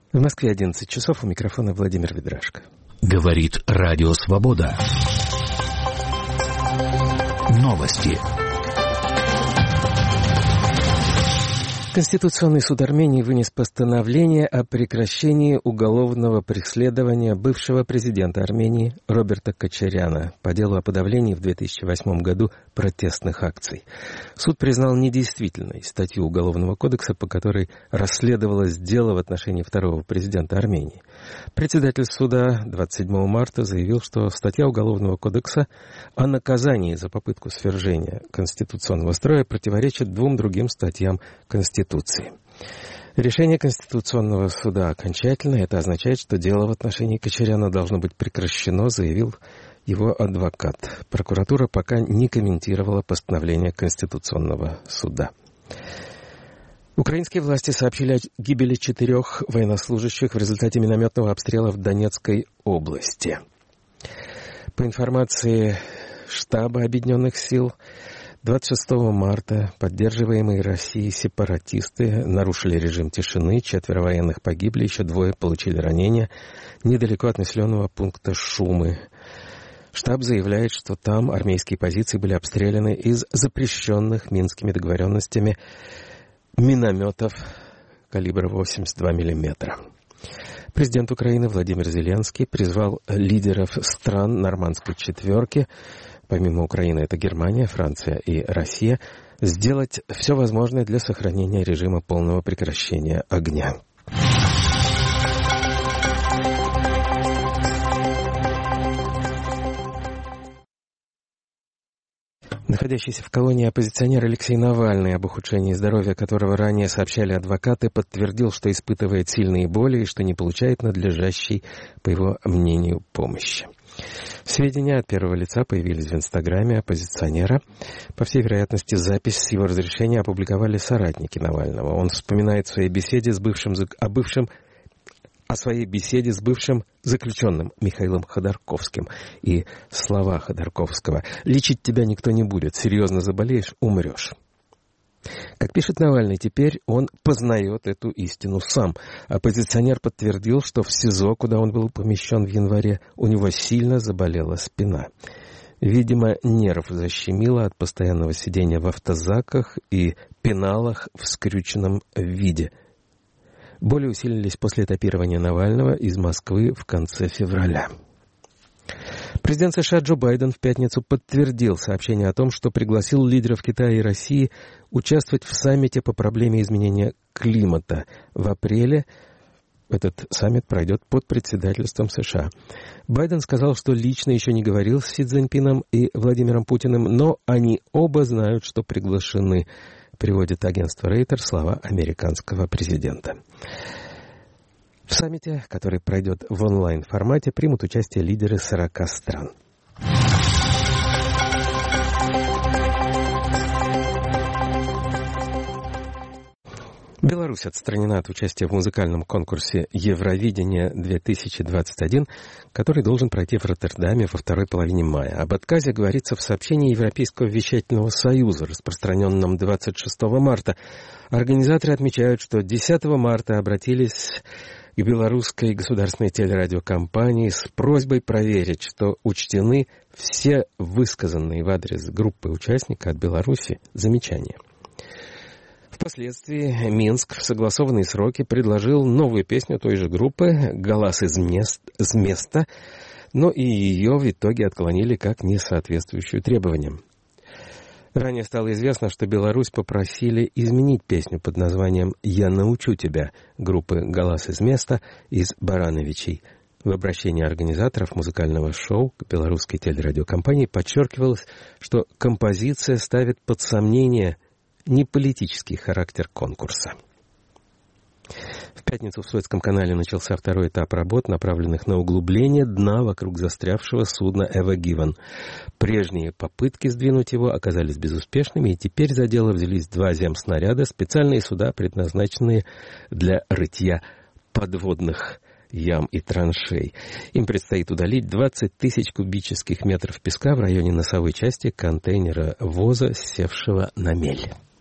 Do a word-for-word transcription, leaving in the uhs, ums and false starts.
В Москве одиннадцать часов, у микрофона Владимир Ведрашко. Говорит Радио Свобода. Новости. Конституционный суд Армении вынес постановление о прекращении уголовного преследования бывшего президента Армении Роберта Кочаряна по делу о подавлении в две тысячи восьмом году протестных акций. Суд признал недействительной статью Уголовного кодекса, по которой расследовалось дело в отношении второго президента Армении. Председатель суда двадцать седьмого марта заявил, что статья Уголовного кодекса о наказании за попытку свержения конституционного строя противоречит двум другим статьям Конституции. Решение Конституционного суда окончательно. Это означает, что дело в отношении Кочаряна должно быть прекращено, заявил его адвокат. Прокуратура пока не комментировала постановление Конституционного суда. Украинские власти сообщили о гибели четырех военнослужащих в результате минометного обстрела в Донецкой области. По информации штаба Объединенных сил, двадцать шестого марта поддерживаемые Россией сепаратисты нарушили режим тишины, четверо военных погибли, еще двое получили ранения недалеко от населенного пункта Шумы. Штаб заявляет, что там армейские позиции были обстреляны из запрещенных Минскими договоренностями минометов калибра восемьдесят два миллиметра. Президент Украины Владимир Зеленский призвал лидеров стран Нормандской четверки, помимо Украины это Германия, Франция и Россия, сделать все возможное для сохранения режима полного прекращения огня. Находящийся в колонии оппозиционер Алексей Навальный, об ухудшении здоровья которого ранее сообщали адвокаты, подтвердил, что испытывает сильные боли и что не получает надлежащей, по его мнению, помощи. Сведения от первого лица появились в инстаграме оппозиционера. По всей вероятности, запись с его разрешения опубликовали соратники Навального. Он вспоминает в своей беседе с бывшим, о бывшем о своей беседе с бывшим заключенным Михаилом Ходорковским. И слова Ходорковского: «Лечить тебя никто не будет, серьезно заболеешь — умрешь». Как пишет Навальный, теперь он познает эту истину сам. Оппозиционер подтвердил, что в СИЗО, куда он был помещен в январе, у него сильно заболела спина. Видимо, нерв защемило от постоянного сидения в автозаках и пеналах в скрюченном виде. Боли усилились после этапирования Навального из Москвы в конце февраля. Президент США Джо Байден в пятницу подтвердил сообщение о том, что пригласил лидеров Китая и России участвовать в саммите по проблеме изменения климата. В апреле этот саммит пройдет под председательством США. Байден сказал, что лично еще не говорил с Си Цзиньпином и Владимиром Путиным, но они оба знают, что приглашены. Приводит агентство Рейтер слова американского президента. В саммите, который пройдет в онлайн-формате, примут участие лидеры сорока стран. Беларусь отстранена от участия в музыкальном конкурсе «Евровидение-две тысячи двадцать один», который должен пройти в Роттердаме во второй половине мая. Об отказе говорится в сообщении Европейского вещательного союза, распространенном двадцать шестого марта. Организаторы отмечают, что десятого марта обратились к белорусской государственной телерадиокомпании с просьбой проверить, что учтены все высказанные в адрес группы участника от Беларуси замечания. Впоследствии Минск в согласованные сроки предложил новую песню той же группы «Голос из мест, с места», но и ее в итоге отклонили как не соответствующую требованиям. Ранее стало известно, что Беларусь попросили изменить песню под названием «Я научу тебя» группы «Голос из места» из Барановичей. В обращении организаторов музыкального шоу к белорусской телерадиокомпании подчеркивалось, что композиция ставит под сомнение неполитический характер конкурса. В пятницу в Суэцком канале начался второй этап работ, направленных на углубление дна вокруг застрявшего судна «Эва Гивен». Прежние попытки сдвинуть его оказались безуспешными, и теперь за дело взялись два земснаряда, специальные суда, предназначенные для рытья подводных ям и траншей. Им предстоит удалить двадцать тысяч кубических метров песка в районе носовой части контейнера ВОЗа, севшего на мель.